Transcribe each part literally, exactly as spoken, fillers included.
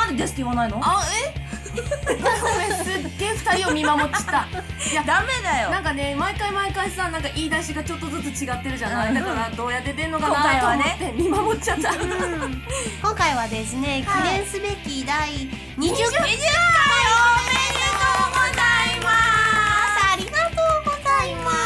なんでですって言わないの？ あ、えごめん、すっげえ二人を見守ってた。いや、 ダメだよ。 なんかね、毎回毎回さ、なんか言い出しがちょっとずつ違ってるじゃない、だからどうやって出んのかなと思って見守っちゃった。 今回はですね、記念すべきだいにじゅっかい、 にじゅっかいおめでとうございます。 ありがとうございます。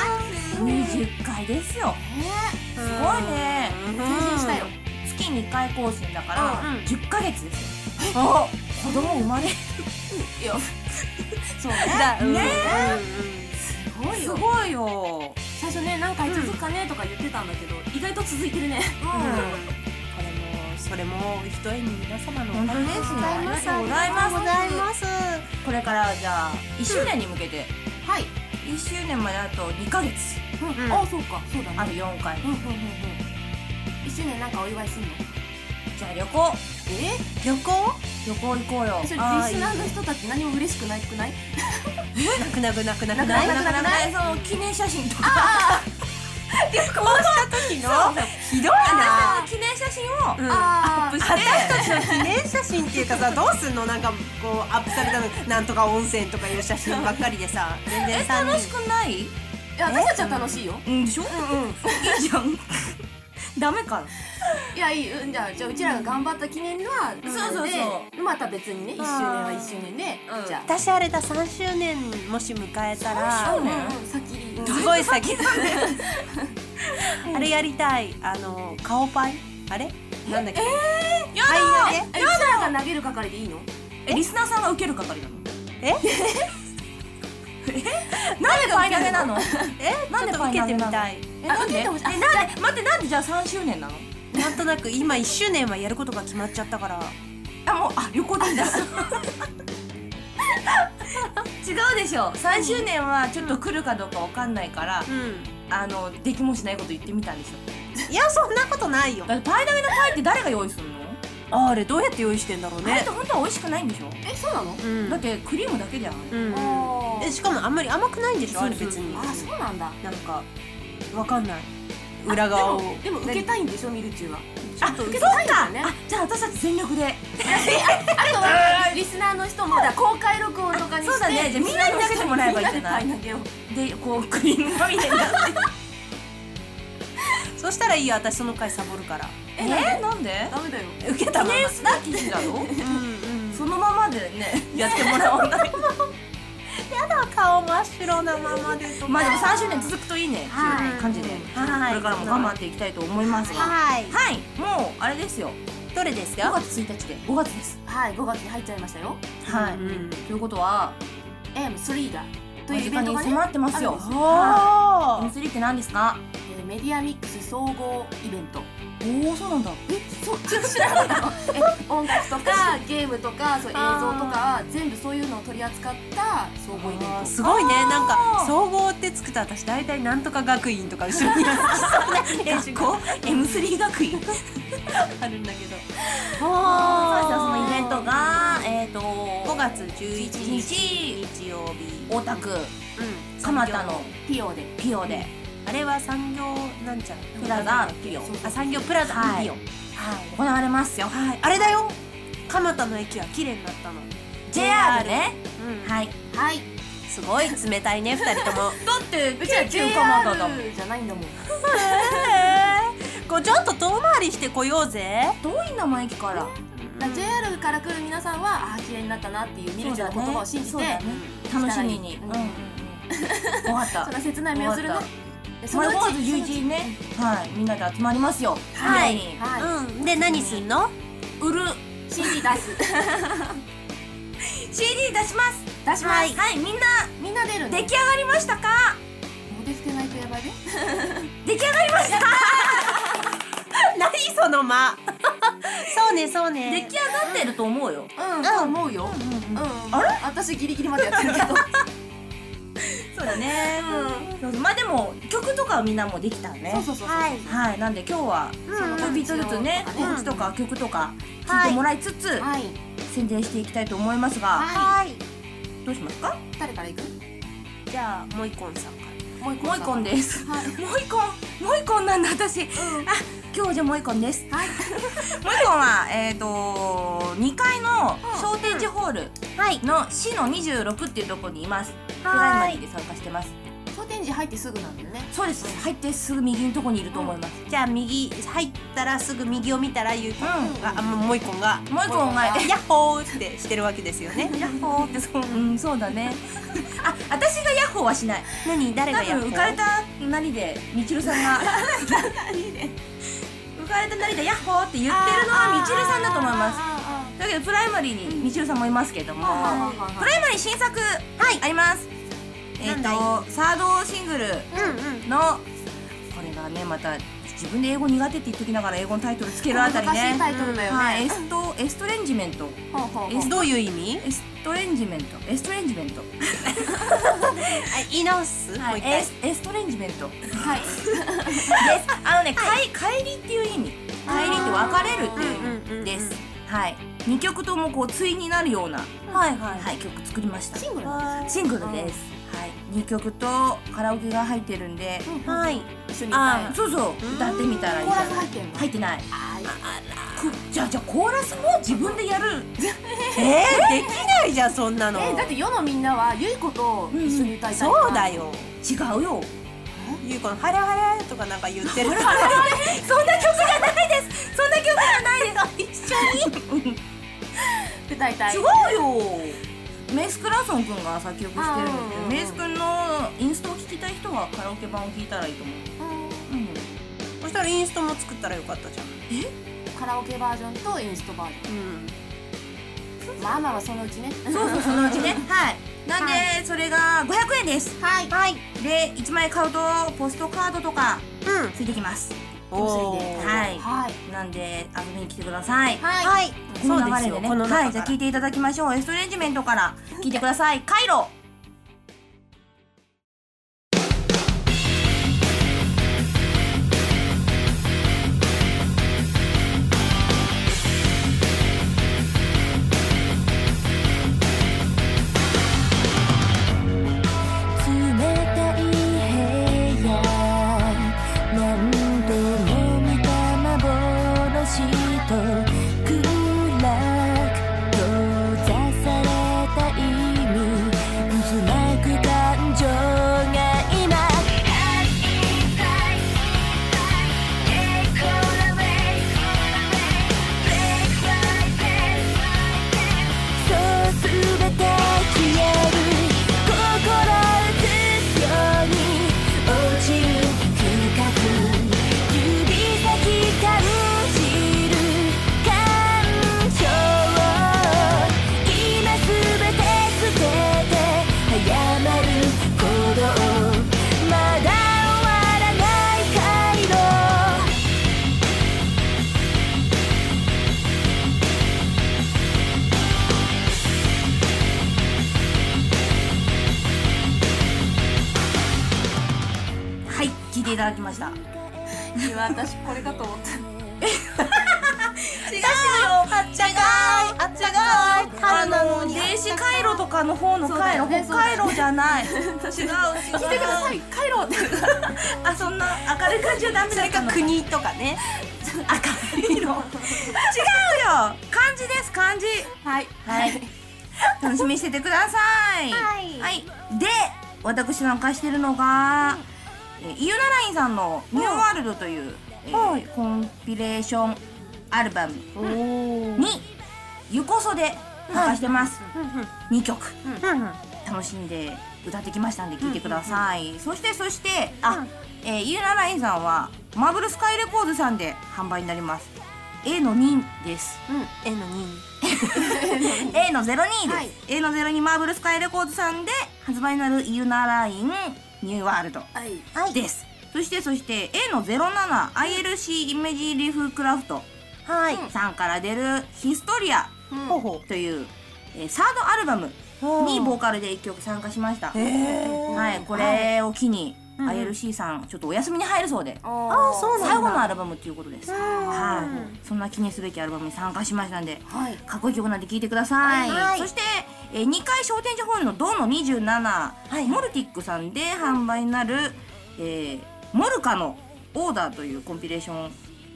にじゅっかいですよ。すごいね。 成人したよ。 月にかい更新だからうんじゅっかげつですよ。あ、子供生まれる。 いや、そうね。 だね。 すごいよ。 すごいよ。 最初ね、何回続くかねとか言ってたんだけど、意外と続いてるね。 これもそれもひとえに皆様のお本当かげですですね。 ありがとうございます。 これからじゃあいっしゅうねんに向けてはい。 いっしゅうねんまであとにかげつ、 うん。あ、そうか、そうだね。 あとよんかい。 うんうんうんうん。一周年なんかお祝いすんの？ じゃあ旅行え？ 旅行旅行行こうよ。 それリスナーの人たち何も嬉しくないくない？ なくなくなくなくなないくなくなくないその記念写真とか旅行した時のひどいな。 記念写真をうんあーアップして私たちの記念写真っていうかさ、どうすんの、なんかこうアップされたのなんとか温泉とかいう写真ばっかりでさ、全然えさんにん楽しくない？ いや、私たちは楽しいよ。 うんでしょ？ うんうん。 いいじゃん。ダメかな。 いや、いい。うん、じゃあ、じゃあうちらが頑張った記念はそうそうそうで、また別にね、一周年はいっしゅうねんで、 うんじゃあ。 私あれだ、さんしゅうねんもし迎えたらさんしゅうねんうんうん、先に。 すごい先だね。あれやりたい、あの顔パイ、あれなんだっけ、 やパイだ。 投げ、 え、うちらが投げる係でいいの？ えリスナーさんが受ける係なの？ えなんでパイ投げなの？ えなんでちょっと受けてみたい。 えなんで？えなんで？待って、なんでじゃあさんしゅうねんなの？ なんとなく今いっしゅうねんはやることが決まっちゃったから。 あ、もう、あ、旅行でいいんだ。違うでしょ。さんしゅうねんはちょっと来るかどうかわかんないから、 うあのできもしないこと言ってみたんでしょ。 ん。いや、そんなことないよ。 だってパイ投げのパイって誰が用意するの？ あれどうやって用意してんだろうあれっねて。本当は美味しくないんでしょ？ え、そうなの？ うんだってクリームだけじゃん。 うんあーえ、しかもあんまり甘くないんでしょ、あれ別に。 あ、そうなんだ。 なんかわかんない、裏側を。 でもでも受けたいんでしょ、ミルチューは。 あ、 ちょっと受けそうたいんだよね。 あ、じゃあ私たち全力で。 あとはリスナーの人もだ公開録音とかにして、 そうだねじゃあみんなに投げてもらえばいいじゃないみんなでパイ投げを。 で、こうクリームまみれになって。 そしたらいいよ、私その回サボるから。 え、なんで？ ダメだよ。 受けたまま。 記念すべき日だろ？ うんうん。 そのままでね、やってもらわないと。 やだ、顔真っ白なままでとか。 まあでもさんしゅうねん続くといいねっていう感じで、 はいこれからも頑張っていきたいと思いますが、 はい。 はい、もうあれですよ。 どれですか？ ごがつついたちでごがつです。 はい、ごがつに入っちゃいましたよ。 はい。 うんということはエムスリー がというイ間ベントがね、 近に迫ってますよ。 あるんですよ。 おーエムスリー って何ですか？ えーメディアミックス総合イベント。 おお、そうなんだ。 え、そう、知らなかったの？え、音楽とかゲームとかそう映像とか全部そういうのを取り扱った総合イベント。 すごいね、 あーなんか総合ってつくと私大体なんとか学院とか後ろにあ学校 エムスリー 学院。 るんだけど。 そうですよ。そのイベントがえっとごがつじゅういちにち日曜日、 大田区うん、 蒲田のピオで。 ピオであれは産業なんちゃらプラザピオあ、産業プラザはいピオ、はい、 行われますよ。 はい、あれだよ、蒲田の駅は綺麗になったの。 ジェイアール ね。 うん、 はい。 はい。 すごい冷たいね、二人とも。 だってうちら ジェイアール じゃないんだもん。 こうちょっと遠回りしてこようぜ。 遠いな、前駅から。 だから ジェイアール から来る皆さんは、あー綺麗になったなっていうミルチューの言葉を信じて、 そうだね。楽しみに。 ううんんうんうん。分かったそん。な切ない目をするの。でそこれごがつうちじゅういちにちね、はい、みんなで集まりますよ。 はいピオにはうん、で何すんの？ 売るい。シーディー 出す。 シーディー 出します。 出します。 はい、はい、みんなみんな出るね。 出来上がりましたか？ もうできてないとやばいね。 出来上がりました。 何その間。そうね、そうね。 出来上がってると思うよ。 うん、と思うよ。うん。あれ？私ギリギリまでやってるけど。 そうだね。そうそう、まあでも曲とかはみんなもうできたね。 そうそうそうそう。 はいはい、なんで今日はうんちょっとビートずつね、 うん告知とか曲とか聞いてもらいつつはい。 宣伝していきたいと思いますが、 ははい。 どうしますか？ い。誰から行く？ じゃあもう一個んさんから。 もう一個。 もう一個んです。 はい。 もう一個ん、もう一個んなんだ私。 うん。 あ、 今日じゃもう一個です。 はい。 もう一個はえっとにかいの商店地ホールの市のにじゅうろくっていうところにいます。プライマリーで参加してます。 商店寺入ってすぐなんだよね。 そうです。入ってすぐ右のところにいると思います。 じゃあ右入ったらすぐ右を見たらゆうこが、あ、もう一個がもう一個がヤッホーってしてるわけですよね。 ヤッホーってそう、うん、そうだね。あ、私がヤッホーはしない。 何誰が多ヤッホー？ 分浮かれたなりでみちるさんが浮かれたなりでヤッホーって言ってるのはみちるさんだと思います。だけどプライマリーにみちるさんもいますけども、プライマリー新作あります。えっとサードシングルのこれがねまた自分で英語苦手って言っときながら英語のタイトルつけるあたりね。 難しいタイトルだよね。 はい、エストエストレンジメント。 どういう意味？ エストレンジメント。エストレンジメント。 言い直す？もう一回。 エスエストレンジメント。 はい。 です。あのね、帰りっていう意味。帰りって別れるっていう意味です。はい。にきょくともこう対になるようなはいはい曲作りました。 シングルシングルです。はい。にきょくとカラオケが入ってるんで、 はい。 一緒に歌え。 そうそう歌ってみたらいい。 コーラス入ってんの？ 入ってない。じゃあじゃあコーラスも自分でやる。 えー、できないじゃんそんなの。 え、だって世のみんなはゆいこと一緒に歌いたい。 そうだよ。 違うよ。 ゆいこのハレハレとかなんか言ってる。 そんな曲じゃないです。そんな曲じゃないです。一緒に歌いたい。 違うよ。メイスクラソンくんが作曲してるんで、メイスくんのインストを聴きたい人はカラオケ版を聴いたらいいと思う。 そしたらインストも作ったらよかったじゃん。 え？カラオケバージョンとインストバージョン。うん。まあまあそのうちね。 そうそうそのうちね。はい。なんでそれがごひゃくえんです。 はい。 はい。 でいちまい買うとポストカードとかついてきます。 おー。はい。はい。なんで遊びに来てください。 はい。 この流れでね。はい。じゃあ聴いていただきましょう。エストレンジメントから聴いてください。カイロ。いただきました。 今私これかと思った。 違うよ。あっちがい。あっちがい。あの電子回路とかの方の回路、北海道じゃない。違う。 聞いてください。回路って。 あ、そんな明るい感じはダメだったの。 それか国とかね。 明るいの。違うよ。漢字です漢字。 はいはい。楽しみにしててください。はい。で、私参加してるのが。イユナラインさんのニューワールドという、えー、コンピレーションアルバムにゆこそで参加してます。にきょく楽しんで歌ってきましたんで聴いてください。そしてそしてあ、えー、イユナラインさんはマーブルスカイレコードさんで販売になります。A のにです。 うん、A のに A のゼロにです、はい、A のゼロにマーブルスカイレコードさんで発売になるイユナラインニューワールドです。そしてそして A のゼロなな アイエルシー イメージリフクラフトさんから出るヒストリアというサードアルバムにボーカルでいっきょく参加しました。はい、これを機に アイエルシー さんちょっとお休みに入るそうで、最後のアルバムっていうことです。はい、そんな記念すべきアルバムに参加しましたんで、かっこいい曲なんで聴いてください。そしてにかい商店地ホールのドのにじゅうなな、モルティックさんで販売になるモルカのオーダーというコンピレーション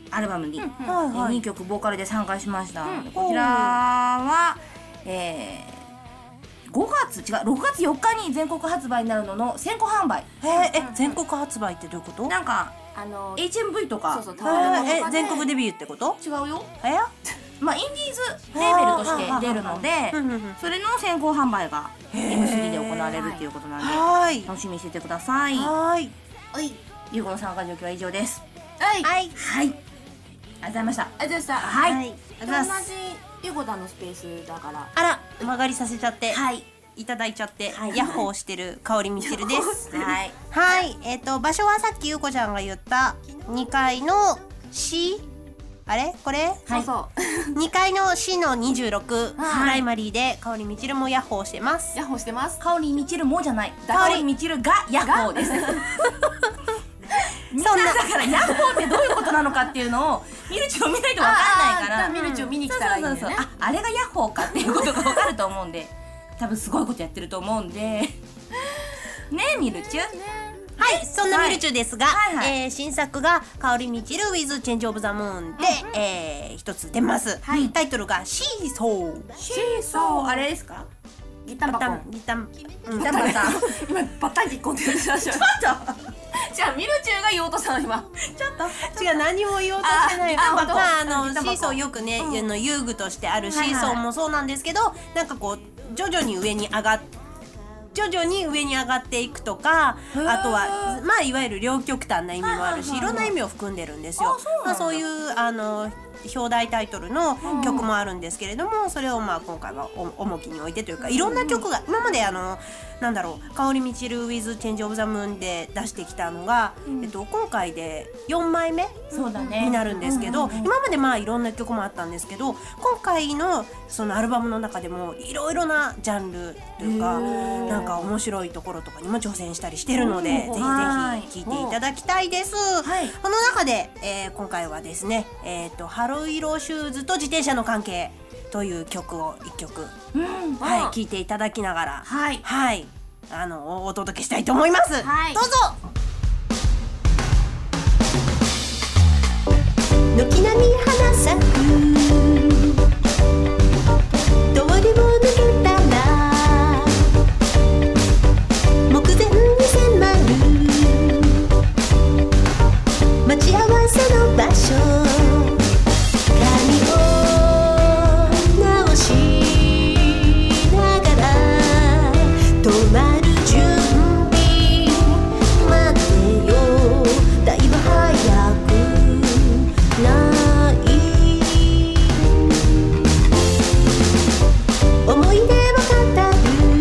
アルバムににきょくボーカルで参加しました。 うんこちらは、えー、ごがつ違うろくがつよっかに全国発売になるのの先行販売。 へえ、え、全国発売ってどういうこと？ なんかあのエイチエムブイ とかそうそうへタワレコとえ、 かで全国デビューってこと？ 違うよ。 え？ まあインディーズレーベルとして出るのでうんうんうんそれの先行販売が エムスリー で行われるっていうことなんではい。 楽しみにしててください。 はい。 はいゆうごの参加状況は以上です。 はいありはい。 はい、ありがとうございました。 がとうございました。 はい、 はい。ありがとうございます。 同じゆごだのスペースだからあら、曲がりさせちゃって、 はい、 いただいちゃって、 はいヤッホーしてる香りみちるです。 はい、 はい、えっ、と場所はさっきゆうこちゃんが言ったにかいの C、あれこれ？ そうそうにかいの C のにじゅうろく、 はいプライマリーで香りみちるもヤッホーしてます。 ヤッホーしてます。 香りみちるもじゃない。 香り香りみちるがヤッホーです。みんなそんなだからヤッホーってどういうことなのかっていうのをミルチを見ないとわかんないから。 あーミルチを見に来たらいいんだよね。 そうそうそうそう、あ、あれがヤッホーかっていうことがわかると思うんで、多分すごいことやってると思うんで。ねえミルチュ。 はい、そんなミルチュですが、 はいはいえー新作が香りみちる with Change of the Moon で、えー一つ出ます。 はいタイトルがシーソー。 シーソーあれですか？ ギターバタバコン。 ンギタン、うん、 バタバタ。 今バタンキッコンって言ってたでしょ。 ちょっじゃあミルチューが言おうとしたの今。 とちょっと違う、何も言おうとしてない。 ああ本当まああのギター箱シーソーよくね、 うんあの遊具としてあるシーソはいはいーもそうなんですけど、なんかこう徐々に上に上がっ徐々に上に上がっていくとか、 へーあとはまあいわゆる両極端な意味もあるし、 はいはいはいはいいろんな意味を含んでるんですよ。 あそうなんだまあそういうあの表題タイトルの曲もあるんですけれども、それをまあ今回はお重きに置いてというか、いろんな曲が今まであのなんだろう、香りみちる with Change of the Moon で出してきたのが、えっと今回でよんまいめそうだね。 になるんですけど、 うんうんうん今までまあいろんな曲もあったんですけど、今回のそのアルバムの中でもいろいろなジャンルというか、 へーなんか面白いところとかにも挑戦したりしてるので、ぜひぜひはい聴いていただきたいです。 はいその中で、えー今回はですね、えーと春色シューズと自転車の関係という曲をいっきょく、 うん。 はい、 うん聴いていただきながら、 はい。 はい、あのお届けしたいと思います。 はいどうぞ。軒並み花咲く通りを抜けたら目前に迫る待ち合わせの場所、髪を直しながら止まる準備待ってよ、だいぶ早くない思い出を語る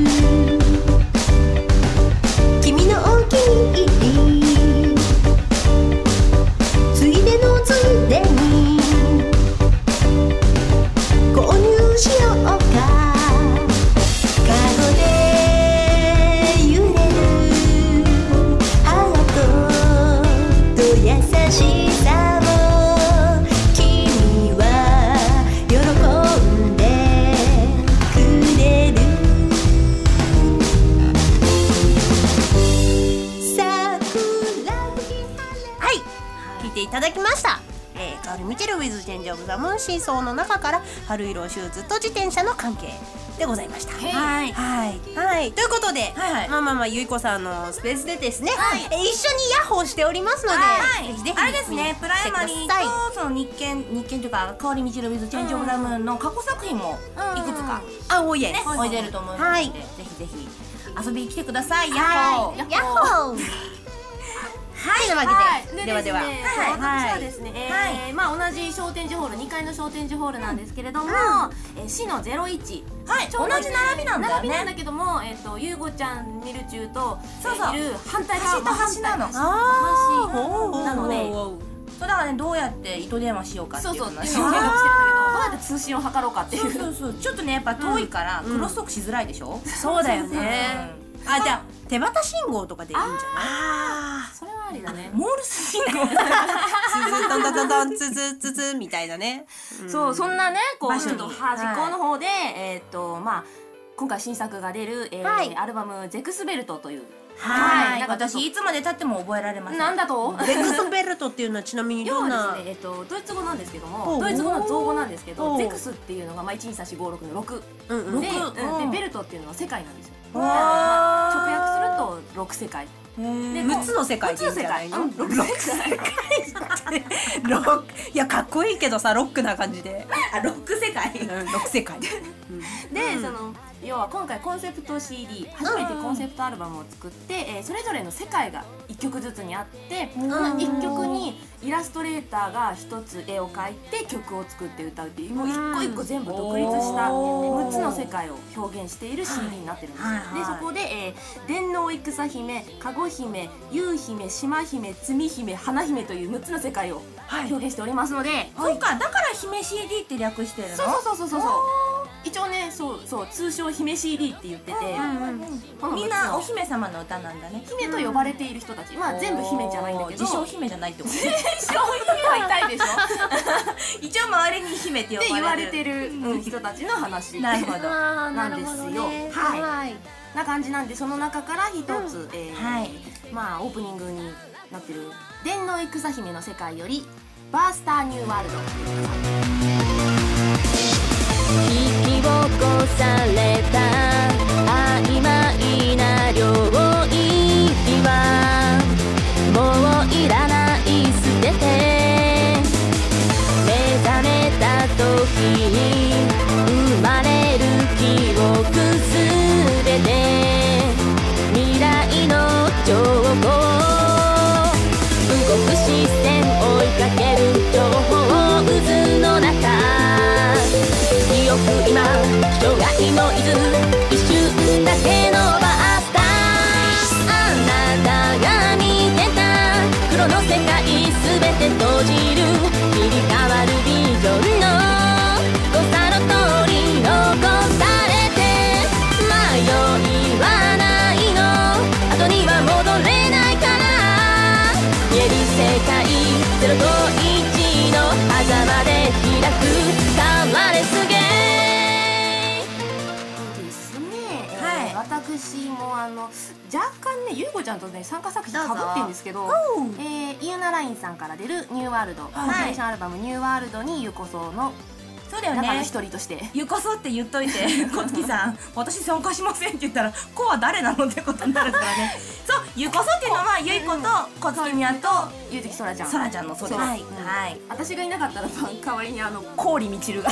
君のお気に入り、ついでのついでに購入しようか、カゴで揺れるハートと優しさを君は喜んでくれる、はい、聞いていただきました。えー、香りみちる with Change of the Moon シーソーの中から春色シューズと自転車の関係でございました。 はい。 はい、はい、ということで、 はいはいまあまあまあゆいこさんのスペースでですね、 はいえー一緒にヤッホーしておりますので、 はいぜひぜひあれですね、プライマリー見てくださいとその日経日経というか香りみちる with Change of the Moon の過去作品もいくつかあ、おいえ、 ね置いてると思いますはいので、ぜひぜひ遊びに来てください。ヤッホー。 はいヤッホー。はい、というわけで、 でではでは、 ですねはい私はですね、えーまあ同じ商店寺ホールにかいの商店寺ホールなんですけれども、えー市のゼロイチ、 はい、同じ並びなんだよ並びなんだね。 けども、えっとゆうごちゃんミルチューとそうそうえーいる反対端と端なの。 真あ反対ー、 なのでそうだからね、どうやって糸電話しようかってそいうう話。 そうっていうのを計画してるんだけど、どうやって通信を図ろうかっていそううそうそう、ちょっとねやっぱ遠いからクロストークしづらいでしょ。 そうだよね。あ、じゃあ手旗信号とかでいいんじゃない？ あそれはありだね。 モールス信号。 ツズトントントントンツズツズみたいなね。 そう、そんなねこう場所にちょっと端っこの方で、えっとまあ今回新作が出るアルバム「ゼクスベルト」という。 はい、私いつまで経っても覚えられません。 なんだと？ ゼクスベルトっていうのはちなみにどんな？ 要はですね、えっとドイツ語なんですけども、ドイツ語の造語なんですけど、ゼクスっていうのがまあいちにさんしごろくのろくで、でベルトっていうのは世界なんですよ。直訳するとろく世界。 でむっつの世界でいいんじゃないの？ろく世界。 ロックいやかっこいいけどさ、ロックな感じで。 あ、ロック世界。 ロック世界。 でその要は今回コンセプト シーディー 初めてコンセプトアルバムを作って、えー、それぞれの世界がいっきょくずつにあって、そのいっきょくにイラストレーターがひとつ絵を描いて曲を作って歌うっていう、もう一個一個全部独立したむっつの世界を表現している シーディー になってるんですよ。でそこで、えー、電脳戦姫、かご姫、夕姫、島姫、つみ姫、花姫というむっつの世界を表現しておりますので、 そうか、だから姫 シーディー って略してるの？ そうそうそうそうそう。一応ね、そうそう通称姫 シーディー って言ってて、 みんなお姫様の歌なんだね。 姫と呼ばれている人たち、まあ全部姫じゃないんだけど、 自称姫じゃないってこと？ 自称姫は痛いでしょ。 一応周りに姫って言われてる人たちの話なんですよ。はい。な感じなんで、その中から一つまあオープニングになってる電脳戦姫の世界よりバースターニューワールド。 引き起こされた曖昧な領域はもういらない捨てて、目覚めた時に生まれる記憶すべて未来の情報、動く視線追いかける情報渦の中、記憶今人がいのいず一瞬だけのバースター、あなたが見てた黒の世界すべて閉じる切り替わるビジョンの誤差の通り残されて、迷いはないの後には戻れないから、見える世界ゼロといちの狭間で開く変われすげ私もあの若干ね、ゆうこちゃんとね参加作品かぶってるんですけど、えー、イユナラインさんから出るニューワールド、コンピレーションアルバムニューワールドにゆこその中の一人としてゆこそって言っといて、こつきさん私参加しませんって言ったら「こは誰なの?」ってことになるからね。そう、ゆこそっていうのはゆいことこつきみやとゆうてきそらちゃん、 そらちゃんのそうです。はい、 私がいなかったら代わりにあの氷みちるが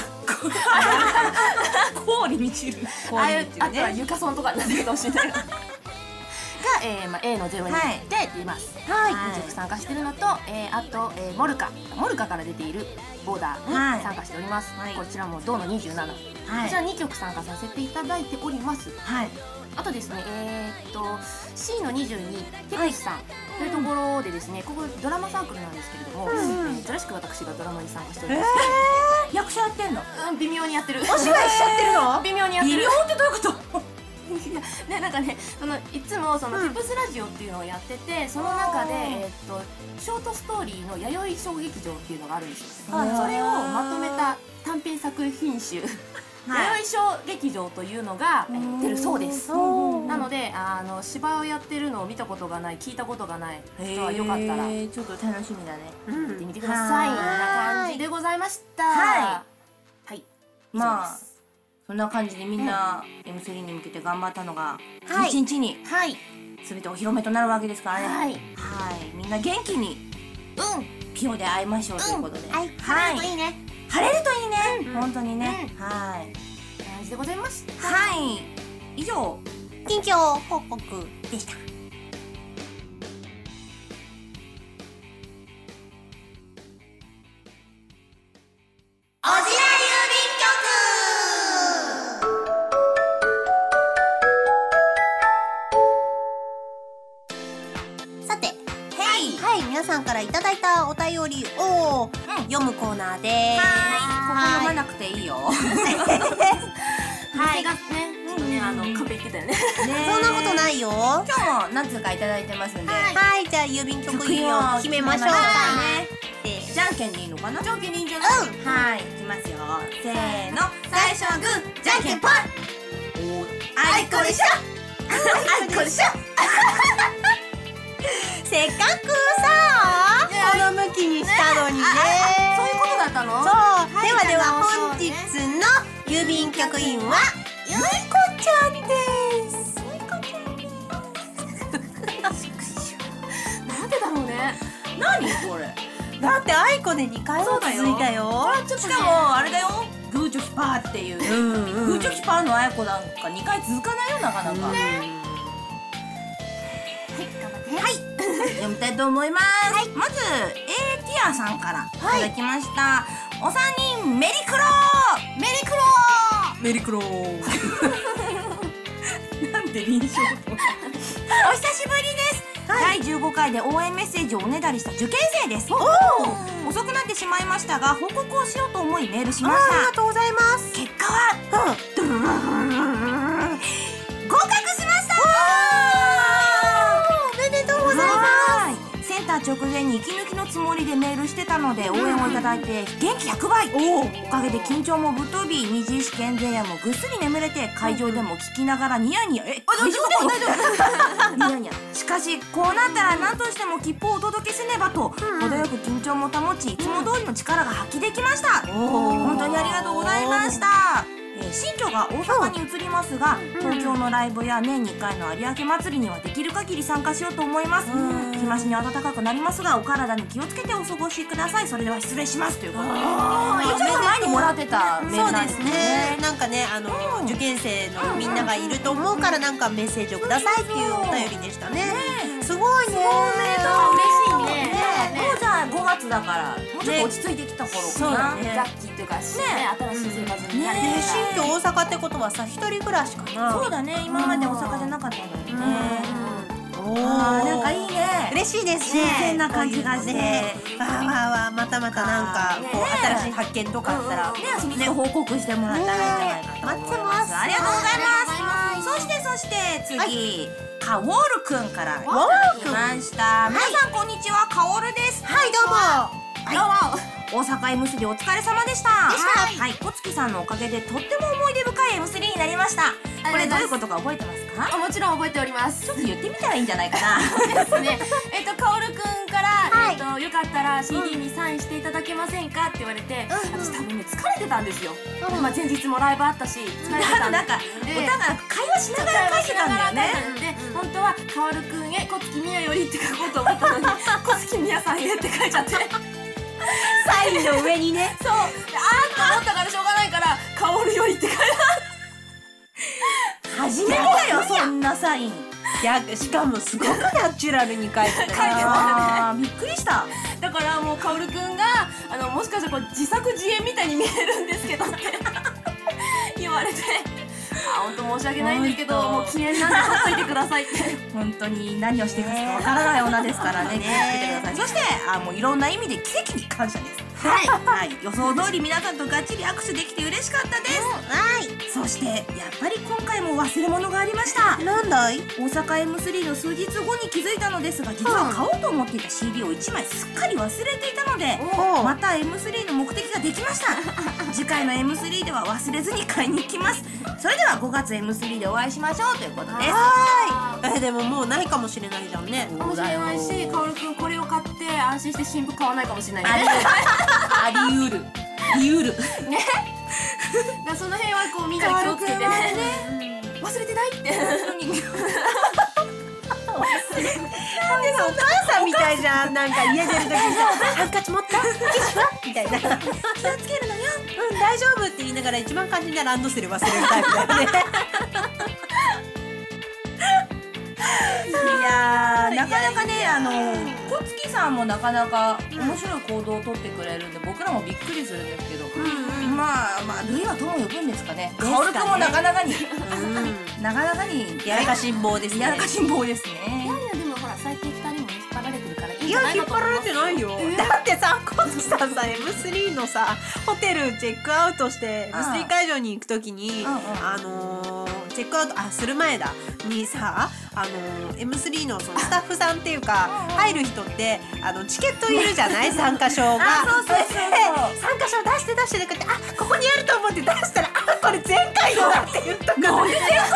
氷みちる、 あとはゆかそんとかになってるかもしれないが、えーまあ、エー のゼロにで出ます。にじゅう参加してるのと、えー、あと、えー、モルカモルカから出ているボーダーに参加しております。こちらも銅のにじゅうなな、こちらにきょく参加させていただいております。あとですね、えー、っと シー のにじゅうにテクスさんというところでですね、ここドラマサークルなんですけれども、珍しく私がドラマに参加しております。 役者やってんの？ 微妙にやってる。 お芝居しちゃってるの？ 微妙にやってる。 微妙ってどういうこと？ ね、なんかね、そのいつもそのティプスラジオっていうのをやってて、その中で、えっとショートストーリーの弥生小劇場っていうのがあるんですよ。それをまとめた短編作品集弥生小劇場というのが出るそうです。なので、あの芝居をやってるのを見たことがない、聞いたことがない人はよかったらちょっと楽しみだね、 見てみてください。こんな感じでございました。はい、 まあそんな感じでみんな エムスリー に向けて頑張ったのがいちにちに全てお披露目となるわけですからね。はい、みんな元気にピオで会いましょうということで、 晴れるといいね。 晴れるといいね、本当にね。はい、 感じでございました。 はい、以上近況報告でした。皆さんからいただいたお便りを読むコーナーで、 ここ読まなくていいよ。はい、 がね、ちょっとね、あのカフェ行ってたよね。 そんなことないよ。 今日も何通かいただいてますんで、 はい、じゃあ郵便局員を決めましょうかね。 じゃんけんでいいのかな？ じゃんけんでいいんじゃない？ はい、いきますよ。せーの、最初はグー、じゃんけんぽん。 こでしょあいこでしょせっかくさこの向きにしたのにね。 そういうことだったの？ そう、ではでは本日の郵便局員はゆいこちゃんです。ゆいこちゃんです。 なんでだろうね。 何これ。 だってあいこでにかいも続いたよ。 しかもあれだよ、グーチョキパーっていう、グーチョキパーのあいこなんかにかい続かないよ、なかなか。はい、読みたいと思います。まず A ティアさんからいただきました。お三人メリクロー、メリクロー、メリクロー。なんで臨床お久しぶりです。だいじゅうごかいで応援メッセージをおねだりした受験生です。遅くなってしまいましたが報告をしようと思いメールしました。 ありがとうございます。 結果は合格しました。 おめでとうございます。 センター直前に息抜きのつもりでメールしてたので応援をいただいて元気ひゃくばい。おかげで緊張もぶっ飛び、二次試験前夜もぐっすり眠れて会場でも聞きながらニヤニヤ、え会場でも大丈夫ニヤニヤ。しかしこうなったら何としても切符をお届けせねばと程よく緊張も保ち、いつも通りの力が発揮できました。本当にありがとうございました。えー、新居が大阪に移りますが、東京のライブや年にいっかいの有明祭りにはできる限り参加しようと思います。日増しに暖かくなりますがお体に気をつけてお過ごしください。それでは失礼しますということで、ちょっと前にもらってたメールなんですね。 そうですね。なんかね、あの受験生のみんながいると思うからなんかメッセージをくださいっていうお便りでしたね。すごいね。 嬉しいね。 もうじゃあごがつだからもうちょっと落ち着いてきた頃かな。 楽器というかね、新しい生活になれてる。 新居大阪ってことはさ、一人暮らしかな。 そうだね、今まで大阪じゃなかったのにね。あー、なんかいいね。 嬉しいですね。 新鮮な感じがして、 わーわーわー、またまたなんかこう新しい発見とかあったらね、そのね報告してもらったらいいんじゃないかと思います。ありがとうございます。そしてそして次、カオールくんからいただきました。皆さんこんにちは、カオールです。 はい、どうも。 はい。大阪 エムスリー お疲れ様でした。はい、小月さんのおかげでとっても思い出深い エムスリー になりました。これどういうことか覚えてますか？ もちろん覚えております。 ちょっと言ってみたらいいんじゃないかな。 そうですね。えっとカオルくんからえっとよかったら シーディー にサインしていただけませんかって言われて、私多分ね疲れてたんですよ。まあ前日もライブあったし疲れてたんで、 なんか歌が会話しながら書いてたんだよね。 で本当はカオルくんへ小月みやよりって書こうと思ったのに小月みやさんへって書いちゃって。 サインの上にね。 そう。あーって思ったからしょうがないからカオルよりって書いた。 初めてだよそんなサイン。 いや、しかもすごくナチュラルに書いてた。書いてたね。びっくりした。 だからもうカオルくんがあのもしかしたらこう自作自演みたいに見えるんですけどって言われて。あ、本当申し訳ないんですけど、もう記念なんで貼っといてくださいって。 本当に何をしていいかわからない女ですからね。気をつけてください。そしてあ、もういろんな意味で奇跡に感謝です。はい、はい、予想通り皆さんとがっちり握手できて嬉しかったです。はい。そしてやっぱり今回も忘れ物がありました。 なんだい？ 大阪 エムスリー の数日後に気づいたのですが、実は買おうと思っていた シーディー をいちまいすっかり忘れていたので、また エムスリー の目的ができました。次回の エムスリー では忘れずに買いに行きます。それではごがつ エムスリー でお会いしましょうということです。 はい。え、でももうないかもしれないじゃんね。 かもしれないし、カオルくんこれを買って安心して新婦買わないかもしれないね。 ありうる。ありうる。ね。 だその辺はこうみんなで気をつけてね。忘れてないって。 なんでさ、お母さんみたいじゃん。なんか家出るときにハンカチ持ったティッシュはみたいな。気をつけるのよ。うん、大丈夫って言いながら一番肝心なランドセル忘れるタイプだよね。 いやー、なかなかね、あの小月さんもなかなか面白い行動をとってくれるんで、僕らもびっくりするんですけど、まあまあ類は友を呼ぶんですかね。カオルくんもなかなかになかなかにやらかしん坊ですね。 やらかしん坊ですね。 いやいや、でもほら最近ふたりも引っ張られてるからいいんいや、 じゃない引っ張られかと思います。 てないよ。だってさ、小月さんさ エムスリー のさホテルチェックアウトして エムスリー 会場に行くときに、あのチェックアウトあする前だにさ、あの エムスリー のそのスタッフさんっていうか入る人ってあのチケットいるじゃない、参加証が。 そうそうそう。 参加証出して出してでこうやって、あ、ここにあると思って出したら、あ、これ前回のだって言ったから。 なんで前回の持って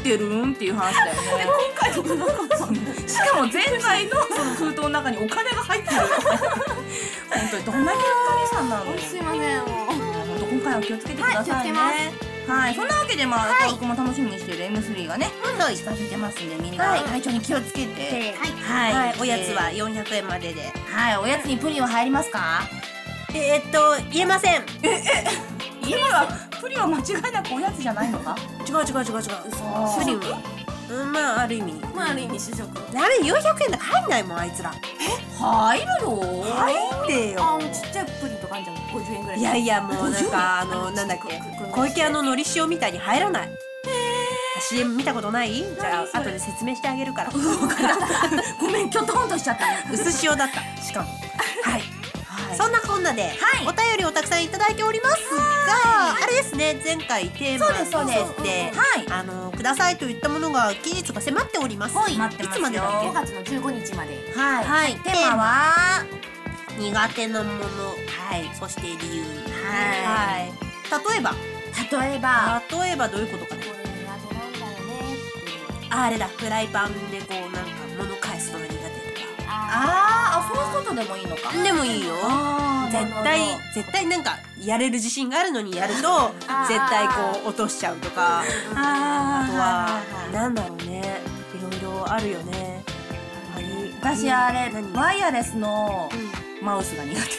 ってるんっていう話だよね。 今回とかなかったんだ。 しかも前回のその封筒の中にお金が入ってる。本当にどんなにおかみさんなの。 すいません、もう本当今回は気をつけてくださいね。はい、そんなわけでまあ僕も楽しみにしている エムスリー がね近づいてますんで、みんな体調に気をつけて。 はい、おやつはよんひゃくえんまでで。 はい、おやつにプリンは入りますか？ えっと言えません。 ええプリンはプリンは間違いなくおやつじゃないのか？ 違う違う違う違う。プリンはうんまあある意味まあある意味主食。 あれよんひゃくえんだから入んないもんあいつら。 入るよ。 入ってよ。 あのちっちゃいプリンとかあんじゃん、ごじゅうえんぐらい。 いやいやもうなんかあのなんだっけ小池屋ののり塩みたいに入らない。シーエム 見たことない？じゃあ後で説明してあげるから。 ごめん、きょとんとしちゃった。 薄塩だったしかも。はい。そんなこんなでお便りをたくさんいただいておりますが、あれですね、前回テーマに沿ってあのくださいといったものが期日が迫っております。いつまでだっけ？ ごがつのじゅうごにちまで。 はい。テーマは苦手なもの、はい、そして理由。はい。例えば例えば例えばどういうことかね。 これ苦手なんだよねっていう。 あれだ、フライパンでこうなんか物返すのが苦手とか。 ああ、そういうことでもいいのか。 でもいいよ。絶対絶対なんかやれる自信があるのにやると絶対こう落としちゃうとか。あとはなんだろうね、いろいろあるよね。 私あれワイヤレスのマウスが苦手。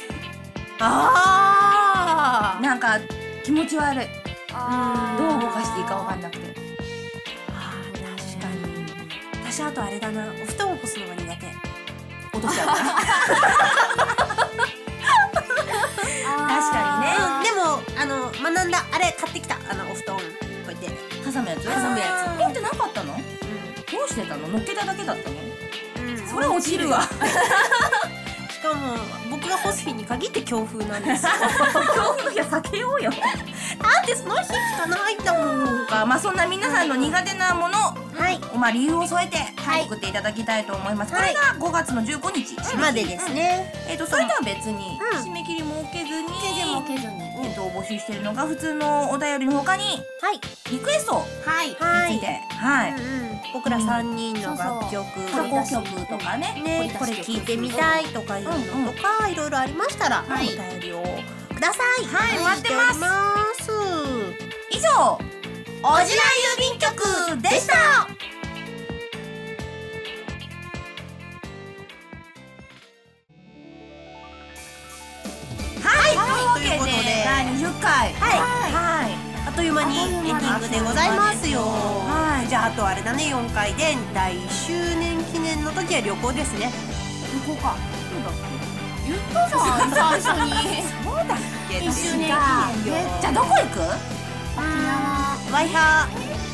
ああ、 なんか気持ち悪い。どう動かしていいかわかんなくて。 ああ、確かに。私あとあれだな、お布団を干すのが苦手。 落としちゃうから。確かにね。 でもあの学んだ、あれ買ってきた、あのお布団こうやって挟むやつ。 挟むやつ。 ピンってなかったの？どうしてたの？乗っけただけだったの？それ落ちるわ。 しかも僕が干す日に限って強風なんですよ。 強風の日は避けようよ。 なんでその日しかないんだもんか。 まあそんな皆さんの苦手なもの、 はい、 まあ理由を添えて送っていただきたいと思います。これがごがつのじゅうごにちまでですね。 えっとそれとは別に締め切りも設けずに、 全然設けずに、 えっと募集しているのが普通のお便りの他に、 はい、 リクエストについて、はい、 僕らさんにんの楽曲、 過去曲とかね、 ね、これ聞いてみたいとかいうのとかいろいろありましたらお便りをください。 はい、待ってます。以上、おじら郵便局でした。はい、ということでだいにじゅっかい、はい、 あっという間にエンディングでございますよ。はい、じゃああとあれだね、よんかいでだいいっしゅうねん記念の時は旅行ですね。 旅行か。そうだっけ？言ったじゃん、最初に。 そうだっけ？ いっしゅうねん記念で。 じゃあどこ行く？ 沖縄。 ワイハ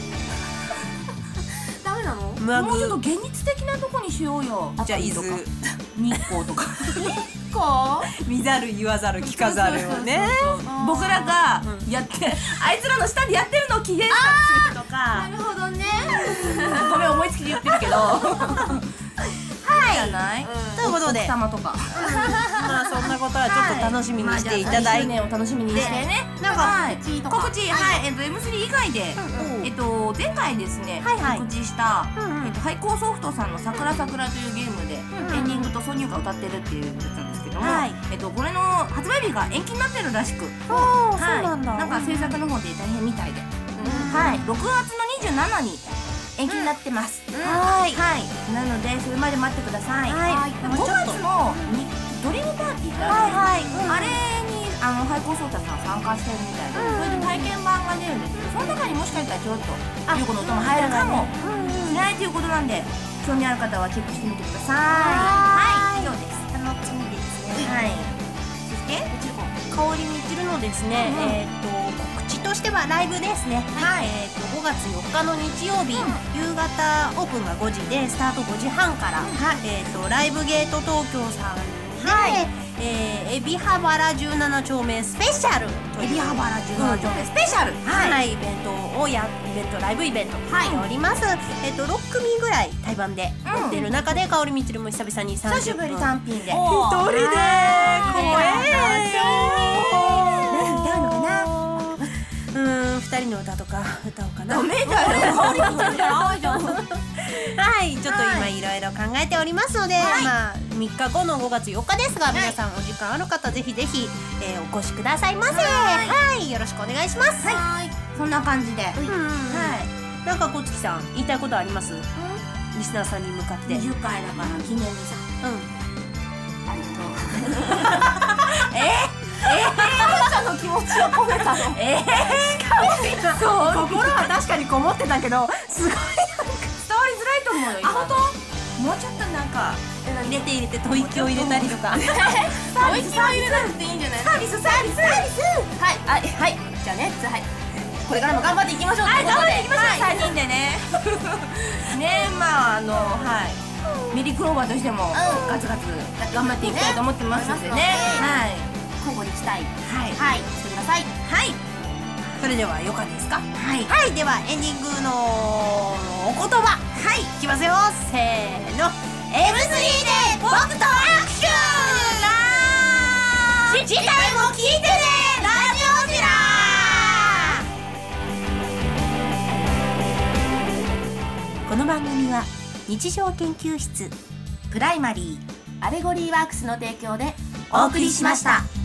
ー。ダメなの？ もうちょっと現実的なとこにしようよ。 じゃあ伊豆、 日光とか。 見ざる言わざる聞かざるをね、 僕らがやってあいつらの下でやってるのを機嫌視察するとか。 なるほどね。 ごめん、思いつきで言ってるけど。はい、じゃないということで、 奥様とかまあそんなことはちょっと楽しみにしていただいて、 ねを楽しみにしてね。なんか告知、はい、えっと エムスリー 以外でえっと前回ですね告知したえっと廃校ソフトさんの桜桜というゲームでエンディングと挿入歌を歌ってるっていうやつなんですけども、えっとこれの発売日が延期になってるらしく、はい、なんか制作の方で大変みたいで、はい、ろくがつのにじゅうしちにちに延期になってます。はい、はい、なのでそれまで待ってください。はい、ごがつのドリームパーティーってあるんですけど、あれにあの廃校ソータさん参加してるみたいで、それで体験版が出るんですけど、その中にもしかしたらちょっと優子の歌も入るかもしれないということなんで、興味ある方はチェックしてみてください。はい、以上です。 楽しみですね。 はい。そして香りみちるのですね、えっと告知としてはライブですね。はい、えっとごがつよっかの日曜日、夕方オープンがごじでスタートごじはんから、えっとライブゲート東京さんで、えー、海老原原じゅうななちょうめスペシャルという海老原原じゅうななちょうめスペシャル、 はい、イベントをやイベントライブイベントしております。えっとろっくみぐらい対バンでやってる中で、香りみちるも久々にさんじゅっぷん久しぶり単品で一人で怖えよ。 歌うのかな。 うーん、二人の歌とか歌おうかな。 ダメだよ。 はい、ちょっと今いろいろ考えておりますので、まあみっかごのごがつよっかですが、皆さんお時間ある方ぜひぜひえお越しくださいませ。はい、よろしくお願いします。 はい、そんな感じで。はい。 なんか小月さん言いたいことあります？リスナーさんに向かって。 にじゅっかいだから記念にさ。 うん。 ありがとう。 えええあなたの気持ちを込めたの。ええそう、心は確かにこもってたけど、すごいなんか伝わりづらいと思うよ。 あ、本当？ もうちょっとなんか入れて入れて吐息を入れたりとか。 吐息を入れなくていいんじゃない？ サービスサービスサービス。 はいはいはい。じゃあね、はい。これからも頑張っていきましょう。 はい、頑張っていきましょう。三人でね。ね、まああのはい。ミリクローバーとしてもガツガツ頑張っていきたいと思ってますのでね。はい。 交互に期待。 はいはい。してください。 はい。 それではよかですか？ はい。 はい、ではエンディングのお言葉、はい、いきますよ。せーの。エムスリー で僕とアクション。次回も聞いてね、ラジオジラー。この番組は日常研究室プライマリーアレゴリーワークスの提供でお送りしました。